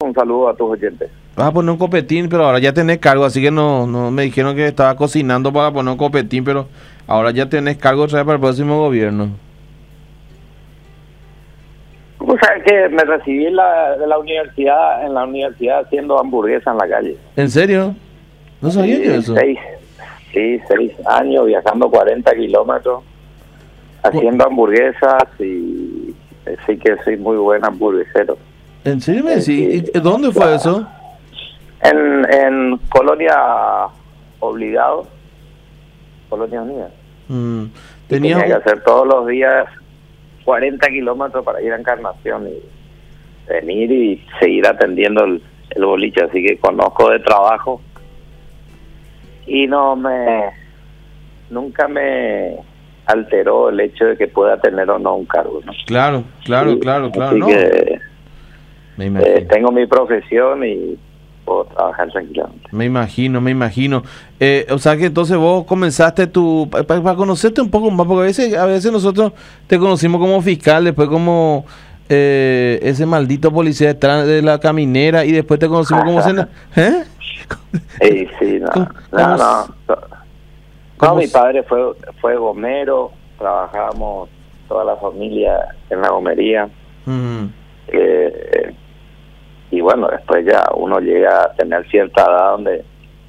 un saludo a tus oyentes. Vas a poner un copetín, pero ahora ya tenés cargo, así que no me dijeron que estaba cocinando para poner un copetín, pero ahora ya tenés cargo otra vez para el próximo gobierno. Tú sabes que me recibí en la universidad haciendo hamburguesa en la calle. ¿En serio? No sabía yo eso. 6 años viajando 40 kilómetros haciendo hamburguesas y sí que soy muy buen hamburguesero. ¿En serio me decís? ¿Y dónde fue eso? En Colonia Obligado, Colonia Unida. Tenía que hacer todos los días 40 kilómetros para ir a Encarnación y venir y seguir atendiendo el boliche, así que conozco de trabajo y nunca me alteró el hecho de que pueda tener o no un cargo, ¿no? Claro. Así no. Que me imagino. tengo mi profesión y puedo trabajar tranquilamente. Me imagino. O sea que entonces vos comenzaste para conocerte un poco más, porque a veces nosotros te conocimos como fiscal, después como ese maldito policía detrás de la caminera y después te conocimos como senador. ¿Eh? Sí, no, mi padre fue gomero, trabajábamos toda la familia en la gomería. Y bueno, después ya uno llega a tener cierta edad donde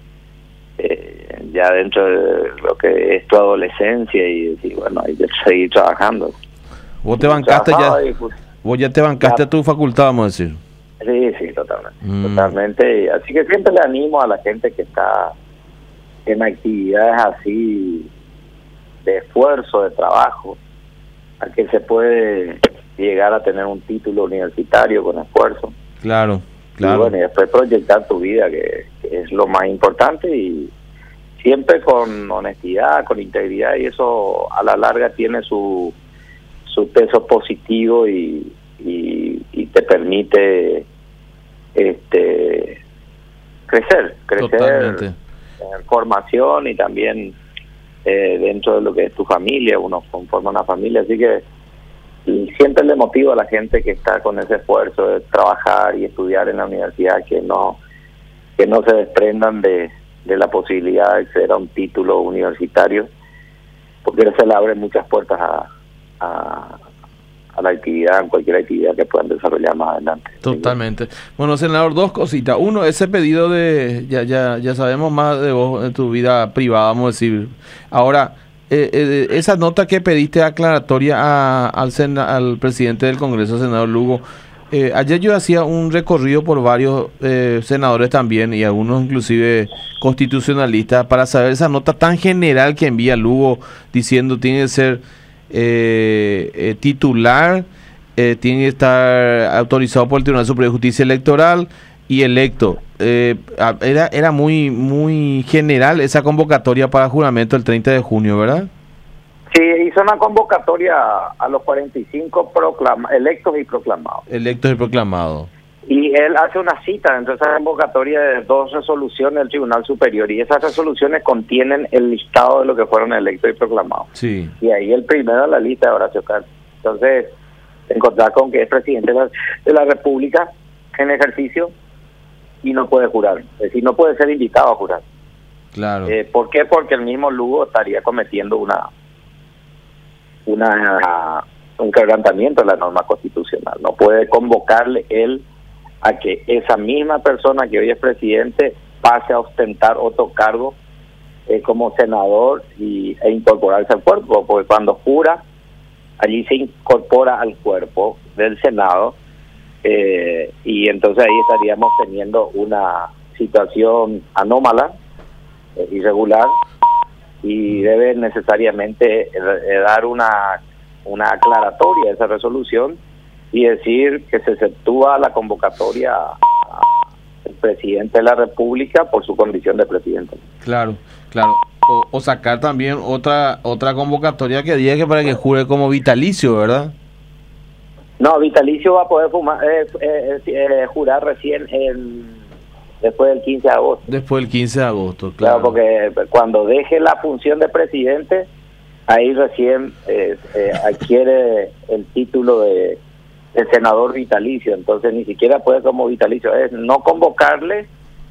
ya dentro de lo que es tu adolescencia y bueno, hay que seguir trabajando. Vos te bancaste vos ya te bancaste a tu facultad, vamos a decir. Sí, totalmente. Y así que siempre le animo a la gente que está en actividades así de esfuerzo, de trabajo, a que se puede llegar a tener un título universitario con esfuerzo. Claro. Y bueno, y después proyectar tu vida, que es lo más importante, y siempre con honestidad, con integridad, y eso a la larga tiene su peso positivo y te permite crecer Totalmente. En formación y también dentro de lo que es tu familia. Uno conforma una familia, así que y siempre le motivo a la gente que está con ese esfuerzo de trabajar y estudiar en la universidad que no se desprendan de la posibilidad de acceder a un título universitario, porque se le abren muchas puertas a la actividad, en cualquier actividad que puedan desarrollar más adelante. Totalmente. Bueno, senador, dos cositas. Uno, ese pedido de, ya sabemos más de vos, de tu vida privada, vamos a decir. Ahora, esa nota que pediste aclaratoria al presidente del Congreso, senador Lugo, ayer yo hacía un recorrido por varios senadores también y algunos inclusive constitucionalistas para saber esa nota tan general que envía Lugo diciendo tiene que ser titular, tiene que estar autorizado por el Tribunal Superior de Justicia Electoral y electo. Era muy general esa convocatoria para juramento el 30 de junio, ¿verdad? Sí, hizo una convocatoria a los 45 electos y proclamados. Electos y proclamados. Y él hace una cita dentro de esa convocatoria de 2 resoluciones del Tribunal Superior, y esas resoluciones contienen el listado de lo que fueron electos y proclamados. Sí. Y ahí el primero en la lista de Horacio Cartes. Entonces, te encontrás con que es presidente de la República en ejercicio y no puede jurar, es decir, no puede ser invitado a jurar. Claro. ¿Por qué? Porque el mismo Lugo estaría cometiendo un quebrantamiento de la norma constitucional. No puede convocarle él a que esa misma persona que hoy es presidente pase a ostentar otro cargo como senador e incorporarse al cuerpo, porque cuando jura, allí se incorpora al cuerpo del Senado, y entonces ahí estaríamos teniendo una situación anómala, irregular, y debe necesariamente dar una aclaratoria a esa resolución y decir que se efectúa la convocatoria al presidente de la República por su condición de presidente. Claro. O sacar también otra convocatoria que diga que para que jure como vitalicio, ¿verdad? No, vitalicio va a poder jurar recién después del 15 de agosto. Después del 15 de agosto, claro. Porque cuando deje la función de presidente, ahí recién adquiere el título de el senador vitalicio, entonces ni siquiera puede como vitalicio, es no convocarle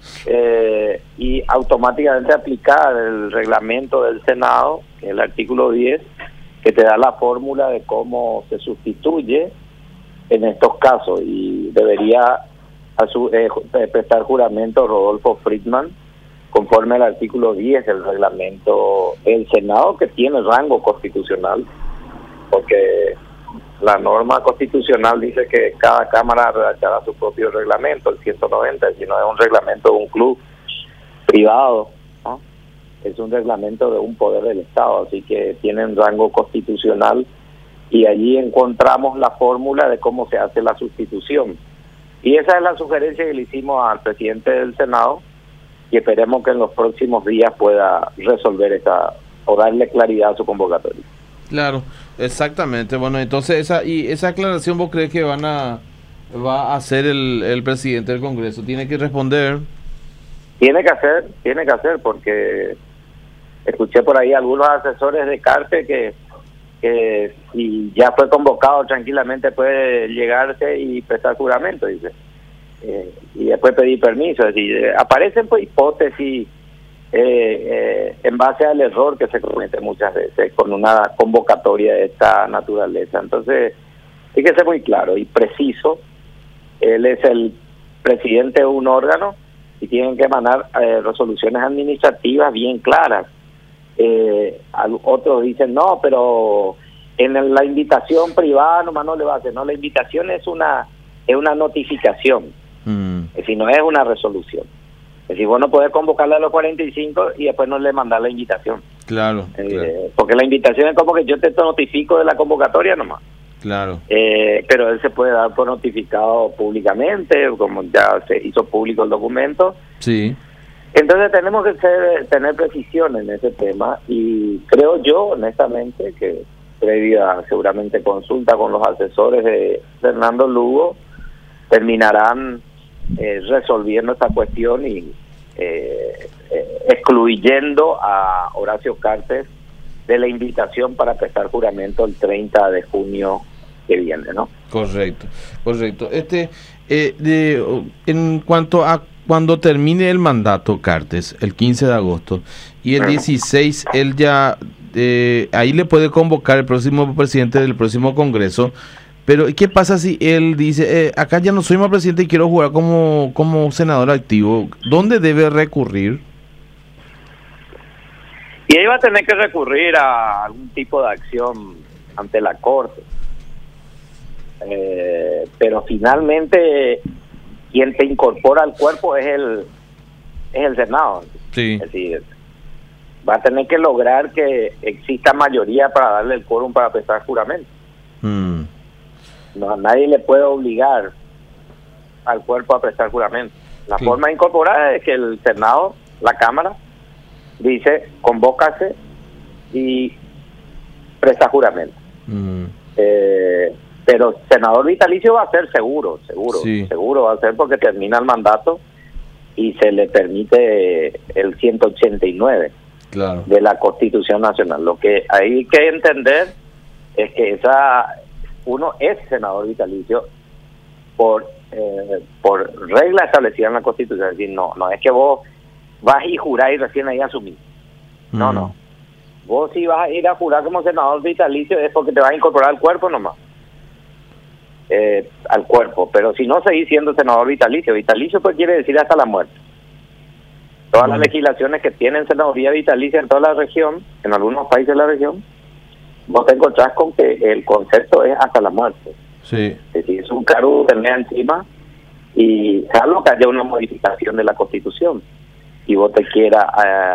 y automáticamente aplicar el reglamento del Senado, que es el artículo 10, que te da la fórmula de cómo se sustituye en estos casos, y debería prestar juramento Rodolfo Friedman conforme al artículo 10 del reglamento del Senado, que tiene rango constitucional, porque la norma constitucional dice que cada Cámara redactará su propio reglamento, el 190, si no es un reglamento de un club privado, ¿no? Es un reglamento de un poder del Estado, así que tienen rango constitucional, y allí encontramos la fórmula de cómo se hace la sustitución. Y esa es la sugerencia que le hicimos al presidente del Senado, y esperemos que en los próximos días pueda resolver esa, o darle claridad a su convocatoria. Claro, exactamente. Bueno, entonces esa aclaración vos crees que va a hacer el presidente del Congreso. Tiene que responder. Tiene que hacer, porque escuché por ahí algunos asesores de Cartes que si ya fue convocado tranquilamente puede llegarse y prestar juramento, dice. Y después pedir permiso. Es decir, aparecen pues hipótesis en base al error que se comete muchas veces con una convocatoria de esta naturaleza. Entonces hay que ser muy claro y preciso. Él es el presidente de un órgano y tienen que emanar resoluciones administrativas bien claras. Otros dicen no, pero en la invitación privada nomás no le va a hacer. No, la invitación es una notificación, es decir, no es una resolución. Es decir, vos no podés convocarle a los 45 y después no le mandar la invitación. Claro, porque la invitación es como que yo te notifico de la convocatoria nomás. Claro. Pero él se puede dar por notificado públicamente, como ya se hizo público el documento. Sí. Entonces tenemos que tener precisión en ese tema, y creo yo, honestamente, que previa seguramente consulta con los asesores de Fernando Lugo, terminarán resolviendo esta cuestión y excluyendo a Horacio Cartes de la invitación para prestar juramento el 30 de junio que viene, ¿no? Correcto. En cuanto a cuando termine el mandato Cartes, el 15 de agosto, y el 16, él ya, ahí le puede convocar el próximo presidente del próximo Congreso. Pero ¿qué pasa si él dice, acá ya no soy más presidente y quiero jugar como senador activo? ¿Dónde debe recurrir? Y ahí va a tener que recurrir a algún tipo de acción ante la Corte. Pero finalmente quien te incorpora al cuerpo es el Senado. Sí. Es decir, va a tener que lograr que exista mayoría para darle el quórum para prestar juramento. No, nadie le puede obligar al cuerpo a prestar juramento. La forma de incorporar es que el Senado, la Cámara, dice, convócase y presta juramento. Pero senador vitalicio va a ser seguro va a ser, porque termina el mandato y se le permite el 189 de la Constitución Nacional. Lo que hay que entender es que uno es senador vitalicio por regla establecida en la Constitución. Es decir, no es que vos vas y jurás y recién ahí asumís. No. Vos si vas a ir a jurar como senador vitalicio es porque te vas a incorporar al cuerpo nomás. Al cuerpo, pero si no seguís siendo senador vitalicio pues quiere decir hasta la muerte. Todas las legislaciones que tienen senaduría vitalicia en toda la región, en algunos países de la región, vos te encontrás con que el concepto es hasta la muerte. Sí. Es decir, es un cargo que tenés encima, y salvo que haya una modificación de la Constitución y vos te quieras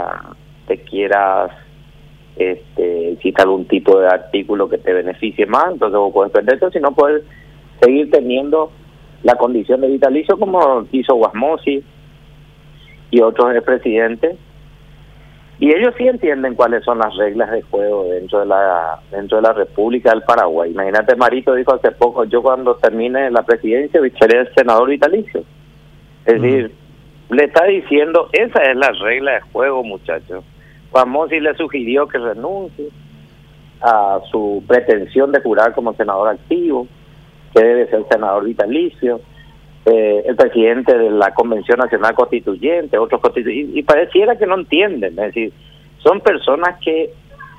existe algún tipo de artículo que te beneficie más, entonces vos podés prenderte, si no puedes seguir teniendo la condición de vitalicio como hizo Guasmosi y otros expresidentes, y ellos sí entienden cuáles son las reglas de juego dentro de la República del Paraguay. Imagínate, Marito dijo hace poco, yo cuando termine la presidencia seré el senador vitalicio. Es decir, le está diciendo, esa es la regla de juego, muchachos. Guasmosi le sugirió que renuncie a su pretensión de jurar como senador activo. que debe ser senador vitalicio, el presidente de la Convención Nacional Constituyente, otros constituyentes, y pareciera que no entienden, es decir, son personas que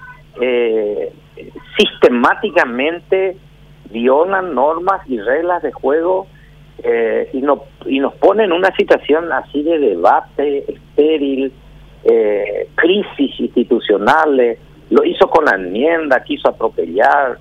sistemáticamente violan normas y reglas de juego y nos ponen en una situación así de debate estéril, crisis institucionales. Lo hizo con la enmienda, quiso atropellar,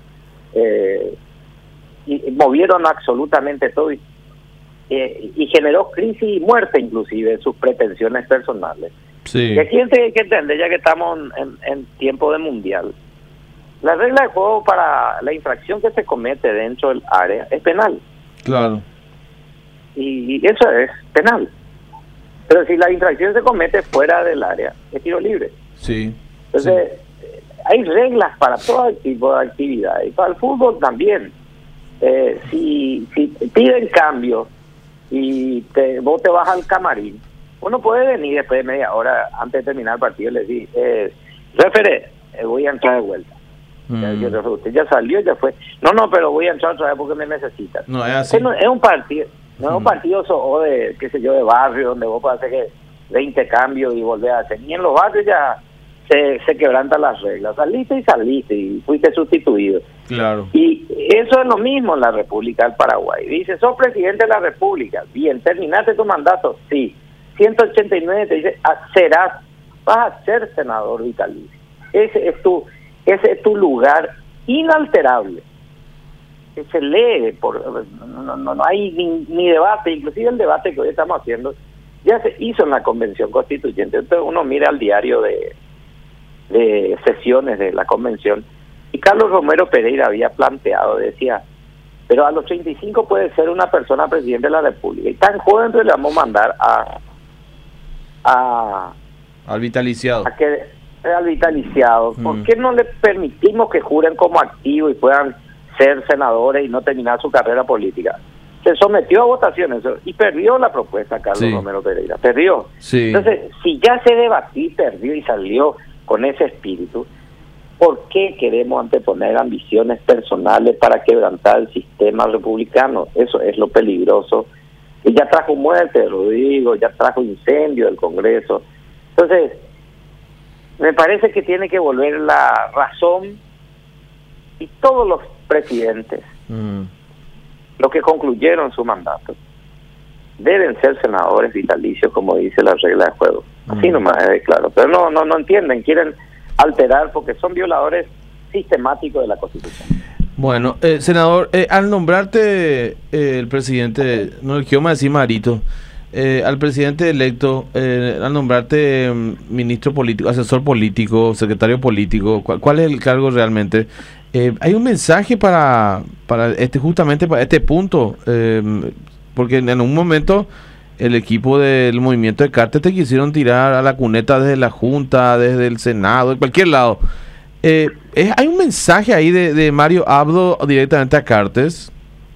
y movieron absolutamente todo y generó crisis y muerte inclusive en sus pretensiones personales. Sí. Y aquí hay que entender, ya que estamos en tiempo de mundial, la regla de juego para la infracción que se comete dentro del área es penal. Claro. Y eso es penal. Pero si la infracción se comete fuera del área, es tiro libre. Sí. Entonces, hay reglas para todo tipo de actividades, y para el fútbol también. Si piden cambio y vos te vas al camarín, uno puede venir después de media hora antes de terminar el partido y le dice, referé, voy a entrar de vuelta. Usted ya salió, ya fue. No, pero voy a entrar otra vez porque me necesitan. No, es así. Es un partido, no es un partido de, qué sé yo, de barrio, donde vos podés hacer que 20 cambios y volver a hacer. Y en los barrios ya se quebrantan las reglas. Saliste y fuiste sustituido. Claro. Y eso es lo mismo en la República del Paraguay. Dice, sos presidente de la República. Bien, terminaste tu mandato. Sí. 189 te dice, vas a ser senador vitalicio. Ese es tu lugar inalterable. Que se lee, no hay ni debate. Inclusive el debate que hoy estamos haciendo ya se hizo en la Convención Constituyente. Entonces uno mira el diario de sesiones de la Convención, y Carlos Romero Pereira había planteado, decía, pero a los 35 puede ser una persona presidente de la República, y tan joven, entonces le vamos a mandar al vitaliciado. Al vitaliciado. ¿Por qué no le permitimos que juren como activos y puedan ser senadores y no terminar su carrera política? Se sometió a votaciones y perdió la propuesta Carlos Romero Pereira, perdió. Sí. Entonces, si ya se debatió, perdió y salió con ese espíritu, ¿por qué queremos anteponer ambiciones personales para quebrantar el sistema republicano? Eso es lo peligroso. Y ya trajo muerte, Rodrigo, ya trajo incendio del Congreso. Entonces, me parece que tiene que volver la razón, y todos los presidentes, los que concluyeron su mandato, deben ser senadores vitalicios, como dice la regla de juego. Así nomás es claro. Pero no entienden, quieren alterar porque son violadores sistemáticos de la Constitución. Bueno, senador, al nombrarte el presidente, no quiero más decir Marito, al presidente electo, al nombrarte ministro político, asesor político, secretario político, ¿cuál es el cargo realmente? Hay un mensaje para justamente para este punto, porque en un momento el equipo del movimiento de Cartes te quisieron tirar a la cuneta desde la Junta, desde el Senado, de cualquier lado. ¿Hay un mensaje ahí de Mario Abdo directamente a Cartes?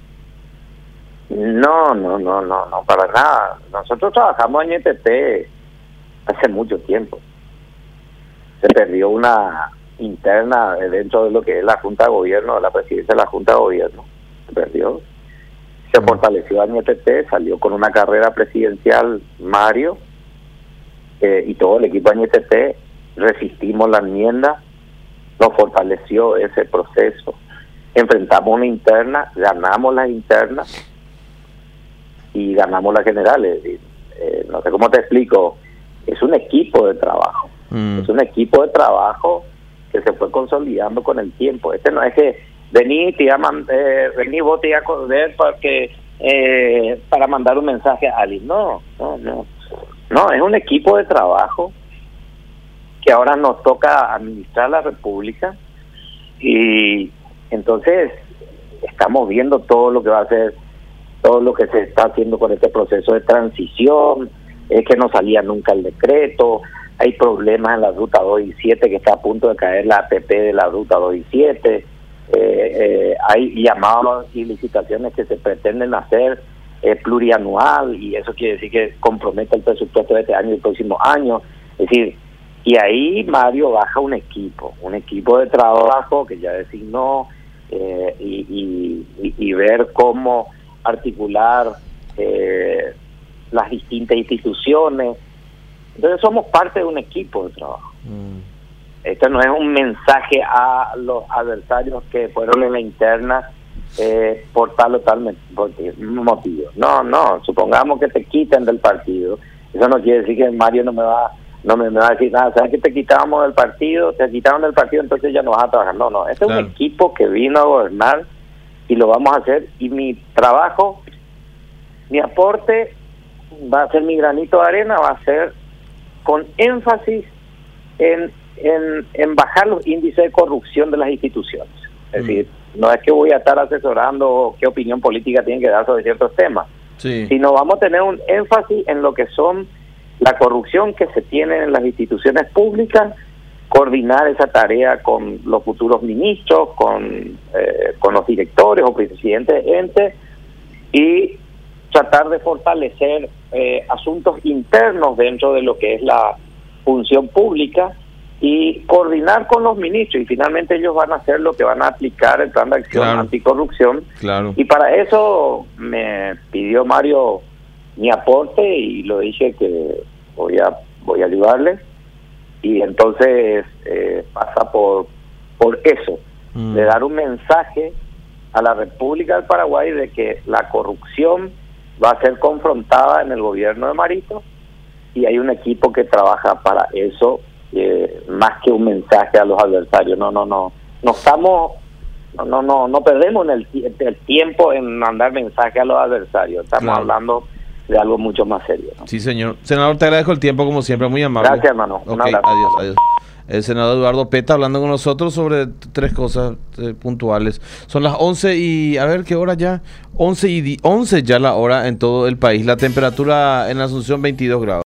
No, para nada. Nosotros trabajamos en ETT hace mucho tiempo. Se perdió una interna dentro de lo que es la Junta de Gobierno, la presidencia de la Junta de Gobierno. Se perdió. Se fortaleció Añetete, salió con una carrera presidencial Mario, y todo el equipo Añetete resistimos la enmienda, nos fortaleció ese proceso, enfrentamos una interna, ganamos las internas y ganamos las generales. No sé cómo te explico, es un equipo de trabajo, es un equipo de trabajo que se fue consolidando con el tiempo. No es que vení vos te iba a ver para mandar un mensaje a alguien. No, es un equipo de trabajo que ahora nos toca administrar la República, y entonces estamos viendo todo lo que va a ser, todo lo que se está haciendo con este proceso de transición, es que no salía nunca el decreto, hay problemas en la ruta 2 y 7 que está a punto de caer la APP de la ruta 2 y 7, hay llamados y licitaciones que se pretenden hacer plurianual, y eso quiere decir que compromete el presupuesto de este año y el próximo año. Es decir, y ahí Mario baja un equipo de trabajo que ya designó, y ver cómo articular las distintas instituciones. Entonces somos parte de un equipo de trabajo. Esto no es un mensaje a los adversarios que fueron en la interna por tal o tal motivo. No, supongamos que te quiten del partido. Eso no quiere decir que Mario no me va a decir nada. ¿Sabes que te quitaron del partido? Te quitaron del partido, entonces ya no vas a trabajar. No, este es un equipo que vino a gobernar y lo vamos a hacer. Y mi trabajo, mi aporte va a ser, mi granito de arena va a ser con énfasis en bajar los índices de corrupción de las instituciones. Es decir, no es que voy a estar asesorando qué opinión política tienen que dar sobre ciertos temas, sino vamos a tener un énfasis en lo que son la corrupción que se tiene en las instituciones públicas, coordinar esa tarea con los futuros ministros, con los directores o presidentes de entes, y tratar de fortalecer asuntos internos dentro de lo que es la función pública y coordinar con los ministros, y finalmente ellos van a hacer lo que van a aplicar el plan de acción anticorrupción. Y para eso me pidió Mario mi aporte y lo dije que voy a ayudarle, y entonces pasa por eso, de dar un mensaje a la República del Paraguay de que la corrupción va a ser confrontada en el gobierno de Marito, y hay un equipo que trabaja para eso, más que un mensaje a los adversarios. No perdemos el tiempo en mandar mensajes a los adversarios. Estamos hablando de algo mucho más serio, ¿no? Sí, señor. Senador, te agradezco el tiempo, como siempre, muy amable. Gracias, hermano. Un abrazo. Adiós. El senador Eduardo Peta hablando con nosotros sobre tres cosas puntuales. Son las 11 y... a ver, ¿qué hora ya? 11 ya la hora en todo el país. La temperatura en Asunción, 22 grados.